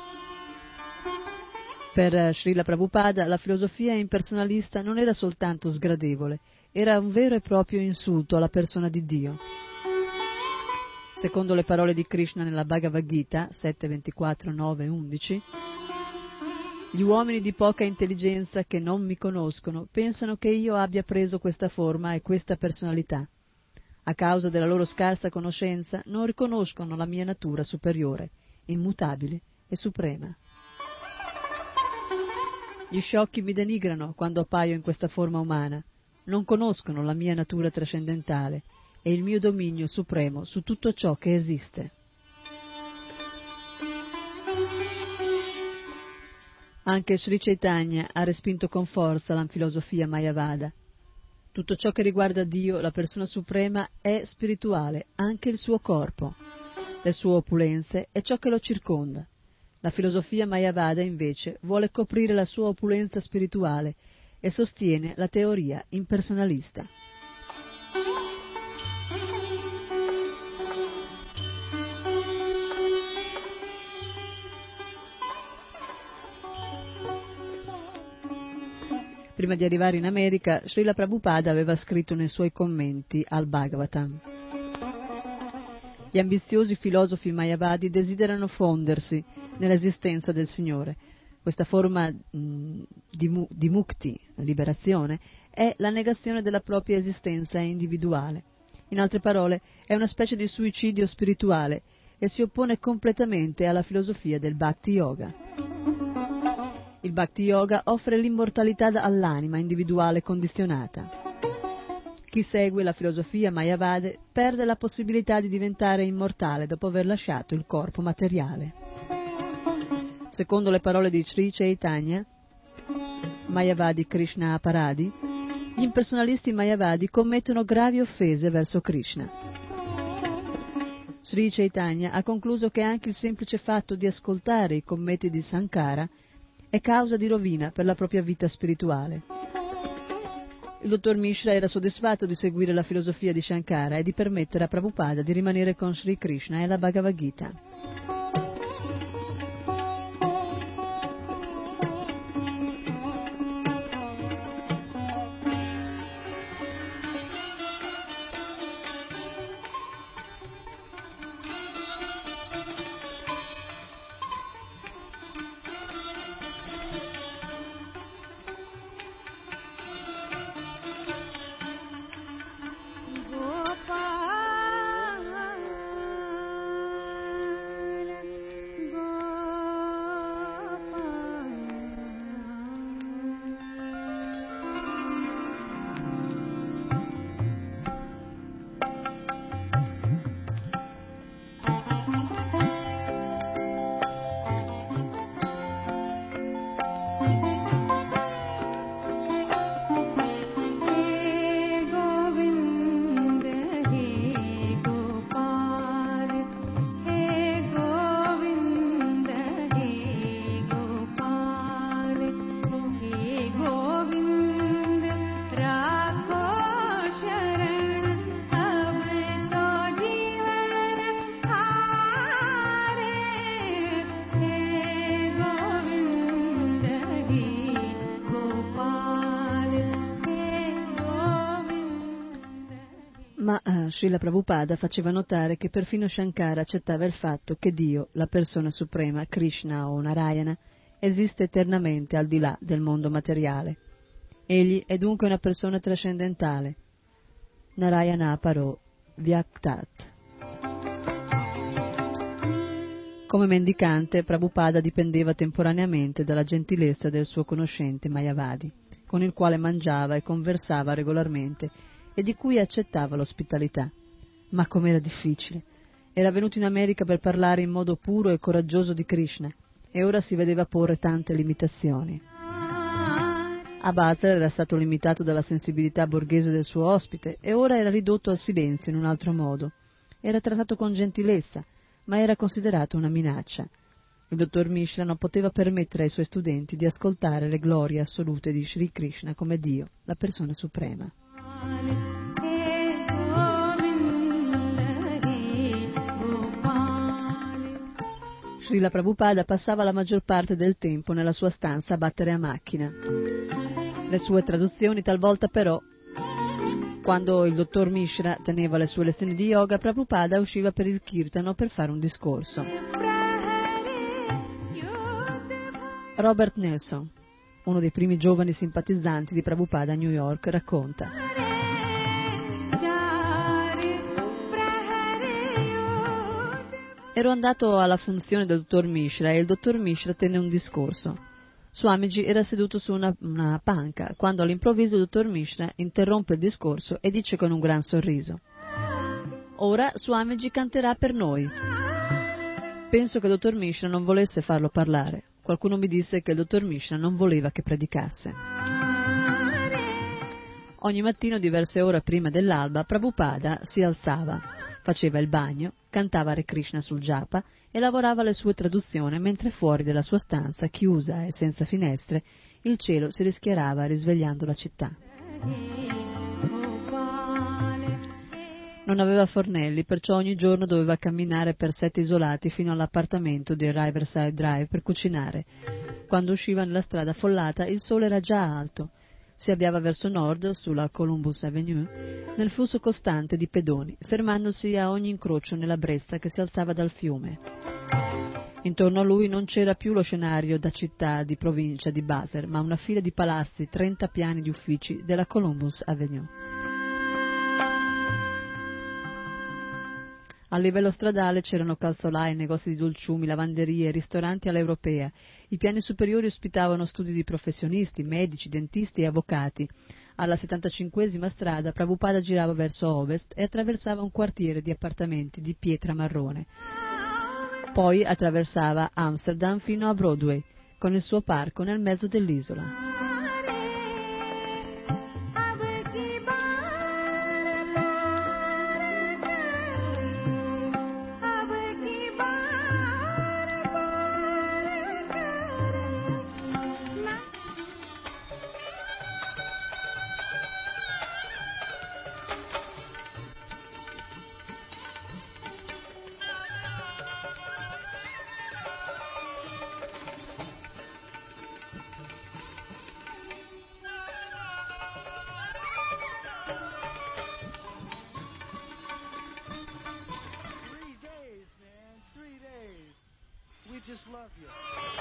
Per Srila Prabhupada la filosofia impersonalista non era soltanto sgradevole, era un vero e proprio insulto alla persona di Dio. Secondo le parole di Krishna nella Bhagavad Gita sette, ventiquattro, nove, undici, gli uomini di poca intelligenza che non mi conoscono pensano che io abbia preso questa forma e questa personalità. A causa della loro scarsa conoscenza non riconoscono la mia natura superiore, immutabile e suprema. Gli sciocchi mi denigrano quando appaio in questa forma umana, non conoscono la mia natura trascendentale e il mio dominio supremo su tutto ciò che esiste. Anche Sri Chaitanya ha respinto con forza la filosofia Mayavada. Tutto ciò che riguarda Dio, la persona suprema, è spirituale, anche il suo corpo, le sue opulenze e ciò che lo circonda. La filosofia Mayavada, invece, vuole coprire la sua opulenza spirituale e sostiene la teoria impersonalista. Prima di arrivare in America, Srila Prabhupada aveva scritto nei suoi commenti al Bhagavatam: gli ambiziosi filosofi Mayavadi desiderano fondersi nell'esistenza del Signore. Questa forma mh, di, mu- di mukti, liberazione, è la negazione della propria esistenza individuale. In altre parole, è una specie di suicidio spirituale e si oppone completamente alla filosofia del Bhakti Yoga. Il Bhakti Yoga offre l'immortalità all'anima individuale condizionata. Chi segue la filosofia Mayavada perde la possibilità di diventare immortale dopo aver lasciato il corpo materiale. Secondo le parole di Sri Chaitanya, Mayavadi Krishna Aparadi, gli impersonalisti Mayavadi commettono gravi offese verso Krishna. Sri Chaitanya ha concluso che anche il semplice fatto di ascoltare i commenti di Sankara è causa di rovina per la propria vita spirituale. Il dottor Mishra era soddisfatto di seguire la filosofia di Shankara e di permettere a Prabhupada di rimanere con Sri Krishna e la Bhagavad Gita. Ma uh, Srila Prabhupada faceva notare che perfino Shankara accettava il fatto che Dio, la persona suprema, Krishna o Narayana, esiste eternamente al di là del mondo materiale. Egli è dunque una persona trascendentale. Narayana Paro Vyaktat. Come mendicante, Prabhupada dipendeva temporaneamente dalla gentilezza del suo conoscente Mayavadi, con il quale mangiava e conversava regolarmente e di cui accettava l'ospitalità. Ma com'era difficile! Era venuto in America per parlare in modo puro e coraggioso di Krishna, e ora si vedeva porre tante limitazioni. A Butler era stato limitato dalla sensibilità borghese del suo ospite, e ora era ridotto al silenzio in un altro modo. Era trattato con gentilezza, ma era considerato una minaccia. Il dottor Mishra non poteva permettere ai suoi studenti di ascoltare le glorie assolute di Sri Krishna come Dio, la persona suprema. Srila Prabhupada passava la maggior parte del tempo nella sua stanza a battere a macchina. Le sue traduzioni talvolta però, quando il dottor Mishra teneva le sue lezioni di yoga, Prabhupada usciva per il kirtano per fare un discorso. Robert Nelson, uno dei primi giovani simpatizzanti di Prabhupada a New York, racconta: ero andato alla funzione del dottor Mishra e il dottor Mishra tenne un discorso. Swamiji era seduto su una, una panca, quando all'improvviso il dottor Mishra interrompe il discorso e dice con un gran sorriso: ora Swamiji canterà per noi. Penso che il dottor Mishra non volesse farlo parlare. Qualcuno mi disse che il dottor Mishra non voleva che predicasse. Ogni mattino, diverse ore prima dell'alba, Prabhupada si alzava, faceva il bagno, cantava Hare Krishna sul japa e lavorava alle sue traduzioni, mentre fuori della sua stanza, chiusa e senza finestre, il cielo si rischiarava risvegliando la città. Non aveva fornelli, perciò ogni giorno doveva camminare per sette isolati fino all'appartamento di Riverside Drive per cucinare. Quando usciva nella strada affollata, il sole era già alto. Si avviava verso nord, sulla Columbus Avenue, nel flusso costante di pedoni, fermandosi a ogni incrocio nella brezza che si alzava dal fiume. Intorno a lui non c'era più lo scenario da città di provincia di Butler, ma una fila di palazzi, trenta piani di uffici della Columbus Avenue. A livello stradale c'erano calzolai, negozi di dolciumi, lavanderie, ristoranti all'europea. I piani superiori ospitavano studi di professionisti, medici, dentisti e avvocati. Alla settantacinquesima strada Prabhupada girava verso ovest e attraversava un quartiere di appartamenti di pietra marrone. Poi attraversava Amsterdam fino a Broadway, con il suo parco nel mezzo dell'isola. Just love you.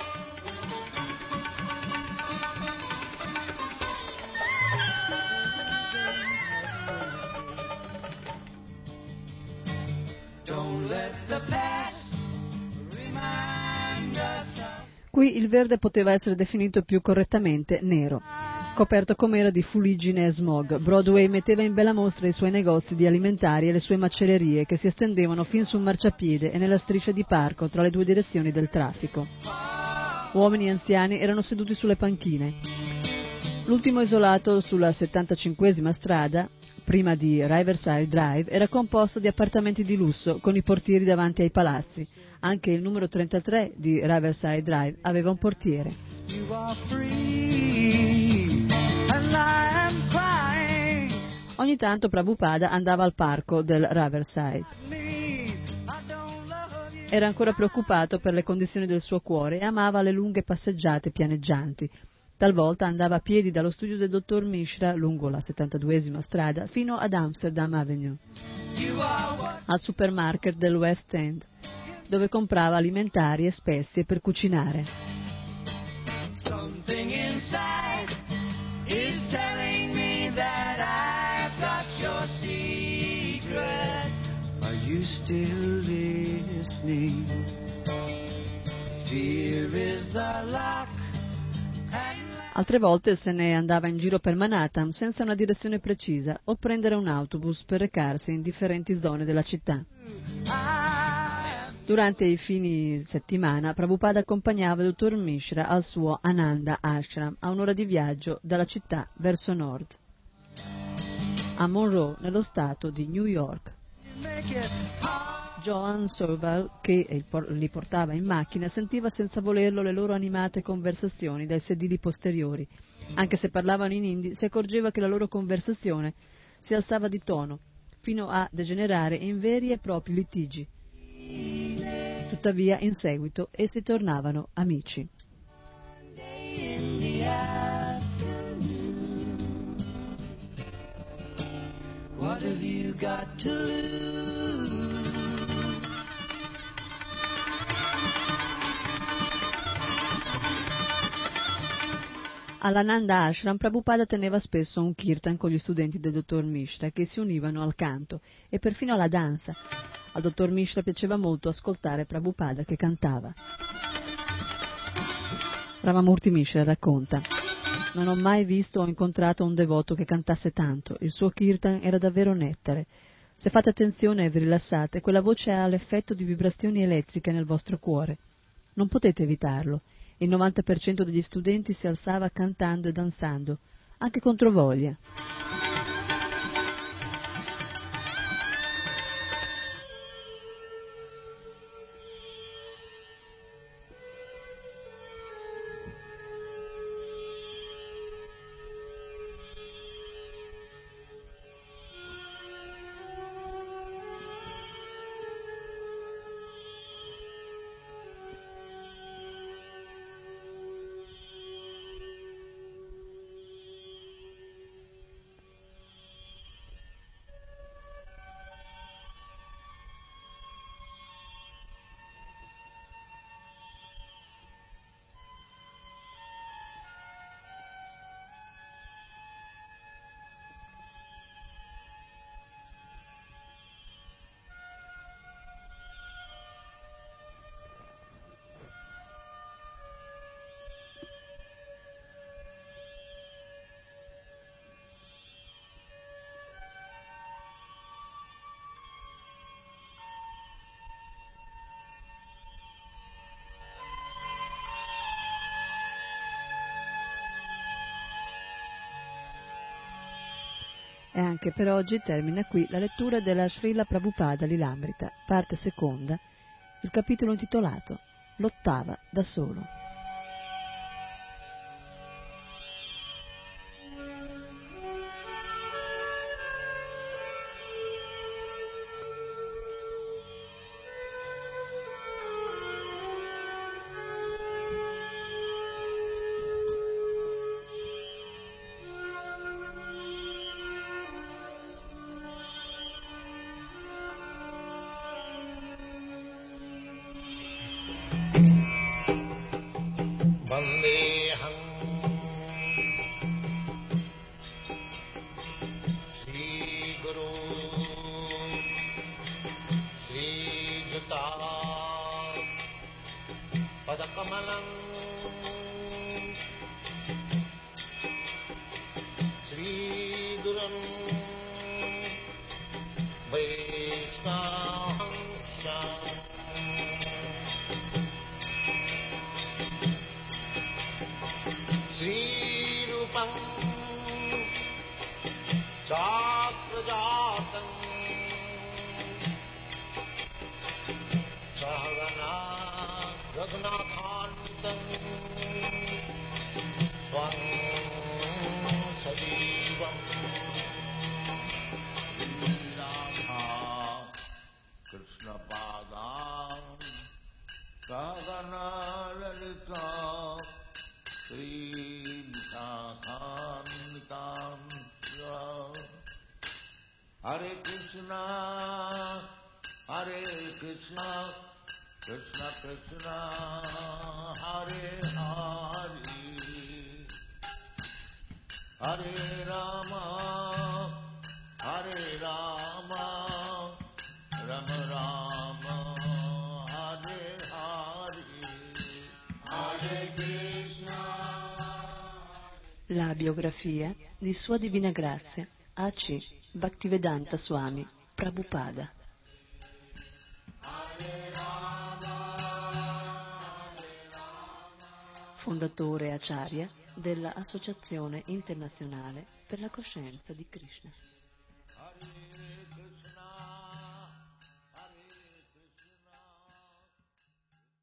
Don't let the past remind us of... Qui il verde poteva essere definito più correttamente nero. Coperto com'era di fuliggine e smog, Broadway metteva in bella mostra i suoi negozi di alimentari e le sue macellerie che si estendevano fin sul marciapiede e nella striscia di parco tra le due direzioni del traffico. Uomini e anziani erano seduti sulle panchine. L'ultimo isolato sulla settantacinquesima strada, prima di Riverside Drive, era composto di appartamenti di lusso con i portieri davanti ai palazzi. Anche il numero trentatré di Riverside Drive aveva un portiere. You are free, and I am crying. Ogni tanto Prabhupada andava al parco del Riverside. Era ancora preoccupato per le condizioni del suo cuore e amava le lunghe passeggiate pianeggianti. Talvolta andava a piedi dallo studio del dottor Mishra lungo la settantaduesima strada fino ad Amsterdam Avenue, al supermarket del West End, dove comprava alimentari e spezie per cucinare. Something inside is telling me that I've got your secret. Are you still listening? the lock. Altre volte se ne andava in giro per Manhattan senza una direzione precisa o prendere un autobus per recarsi in differenti zone della città. Durante i fine settimana Prabhupada accompagnava il dottor Mishra al suo Ananda Ashram a un'ora di viaggio dalla città verso nord, a Monroe, nello stato di New York. Joan Sobel, che li portava in macchina, sentiva senza volerlo le loro animate conversazioni dai sedili posteriori. Anche se parlavano in hindi, si accorgeva che la loro conversazione si alzava di tono, fino a degenerare in veri e propri litigi. Tuttavia, in seguito, essi tornavano amici. What have you got to lose? All'Ananda Ashram Prabhupada teneva spesso un kirtan con gli studenti del dottor Mishra che si univano al canto e perfino alla danza. Al dottor Mishra piaceva molto ascoltare Prabhupada che cantava. Ramamurti Mishra racconta: non ho mai visto o incontrato un devoto che cantasse tanto, il suo kirtan era davvero nettare. Se fate attenzione e vi rilassate, quella voce ha l'effetto di vibrazioni elettriche nel vostro cuore. Non potete evitarlo. Il novanta per cento degli studenti si alzava cantando e danzando, anche controvoglia. E anche per oggi termina qui la lettura della Srila Prabhupada Lilamrita, parte seconda, il capitolo intitolato L'ottava da solo. Hare Krishna, Hare Krishna, Krishna Krishna, Hare Hare, Hare Rama, Hare Rama, Rama Rama, Hare Hare, Hare La biografia di Sua Divina Grazia A C Bhaktivedanta Swami Prabhupada, fondatore acharya della Associazione Internazionale per la Coscienza di Krishna.